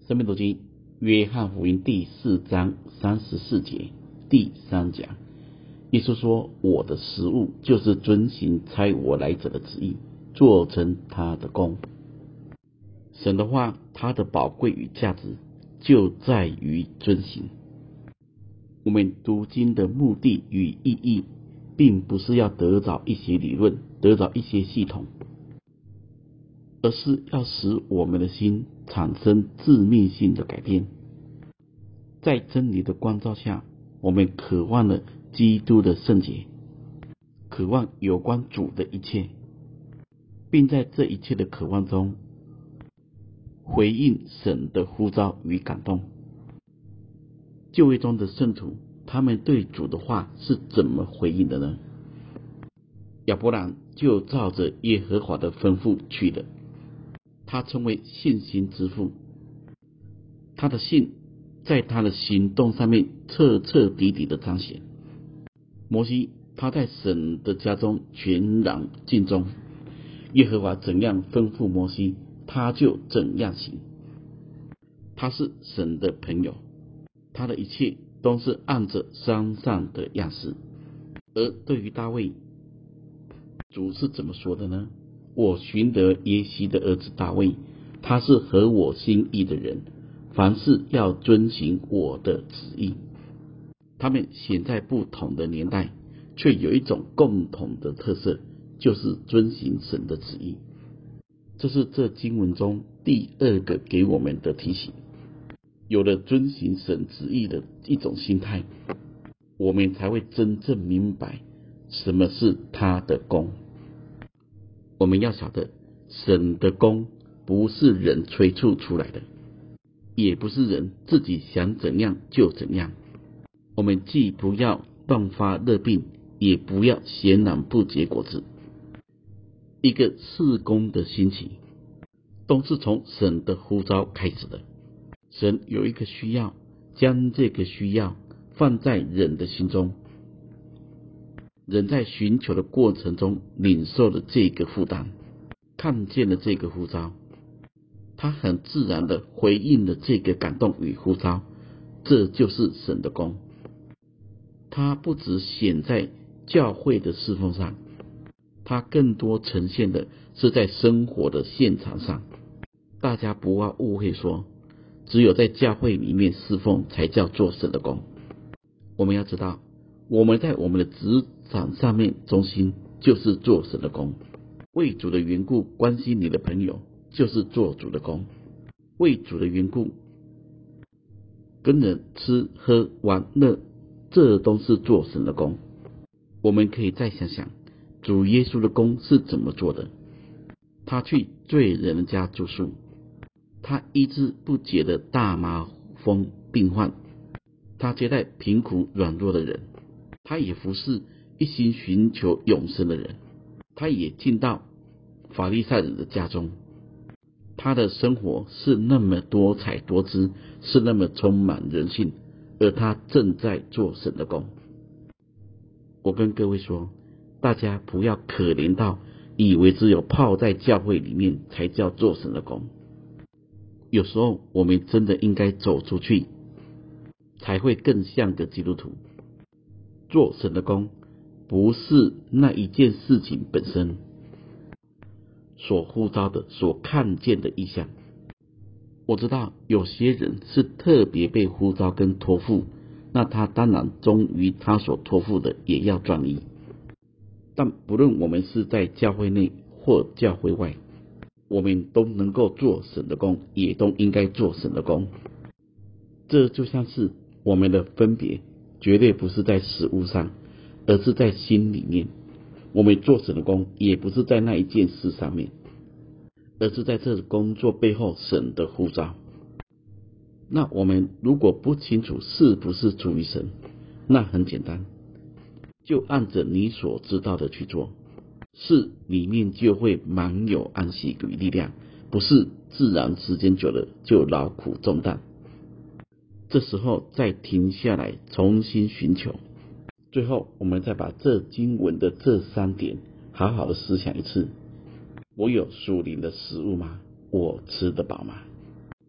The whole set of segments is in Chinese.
生命读经约翰福音第4章34节第3讲，耶稣说，我的食物就是遵行差我来者的旨意，做成他的功。神的话，它的宝贵与价值就在于遵行。我们读经的目的与意义，并不是要得着一些理论，得着一些系统，而是要使我们的心产生致命性的改变。在真理的光照下，我们渴望了基督的圣洁，渴望有关主的一切，并在这一切的渴望中回应神的呼召与感动。旧约中的圣徒，他们对主的话是怎么回应的呢？亚伯兰就照着耶和华的吩咐去了，他称为信心之父。他的信在他的行动上面彻彻底底的彰显。摩西他在神的家中全然尽忠，耶和华怎样吩咐摩西，他就怎样行。他是神的朋友，他的一切都是按着山上的样式。而对于大卫，主是怎么说的呢？我寻得耶西的儿子大卫，他是合我心意的人，凡事要遵行我的旨意。他们显在不同的年代，却有一种共同的特色，就是遵行神的旨意。这是这经文中第二个给我们的提醒。有了遵行神旨意的一种心态，我们才会真正明白什么是他的功。我们要晓得，神的功不是人催促出来的，也不是人自己想怎样就怎样。我们既不要乱发热病，也不要闲然不结果子。一个事工的兴起，都是从神的呼召开始的。神有一个需要，将这个需要放在人的心中，人在寻求的过程中领受了这个负担，看见了这个呼召，他很自然的回应了这个感动与呼召。这就是神的功。他不只显在教会的侍奉上，他更多呈现的是在生活的现场上。大家不要误会说，只有在教会里面侍奉才叫做神的功。我们要知道，我们在我们的职场上面中心，就是做神的功。为主的缘故关心你的朋友，就是做主的功。为主的缘故跟人吃喝玩乐，这都是做神的功。我们可以再想想，主耶稣的功是怎么做的。他去罪人家住宿，他医治不洁的大麻风病患，他接待贫苦软弱的人，他也服侍一心寻求永生的人，他也进到法利赛人的家中。他的生活是那么多彩多姿，是那么充满人性，而他正在做神的功。我跟各位说，大家不要可怜到以为只有泡在教会里面才叫做神的功。有时候我们真的应该走出去，才会更像个基督徒。做神的功不是那一件事情本身所呼召的，所看见的意象。我知道有些人是特别被呼召跟托付，那他当然忠于他所托付的，也要专一。但不论我们是在教会内或教会外，我们都能够做神的功，也都应该做神的功。这就像是我们的分别，绝对不是在实物上，而是在心里面。我们做神的功，也不是在那一件事上面，而是在这工作背后神的呼召。那我们如果不清楚是不是出于神，那很简单，就按着你所知道的去做，是里面就会满有安息与力量，不是自然时间久了就劳苦重担。这时候再停下来重新寻求。最后我们再把这经文的这3点好好的思想一次。我有属灵的食物吗？我吃得饱吗？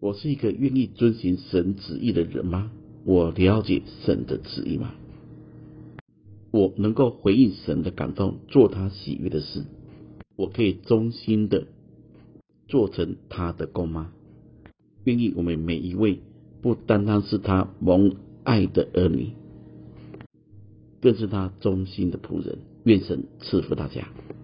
我是一个愿意遵行神旨意的人吗？我了解神的旨意吗？我能够回应神的感动，做他喜悦的事？我可以忠心的做成他的工吗？愿意我们每一位不单单是他蒙爱的儿女，更是他忠心的仆人。愿神赐福大家。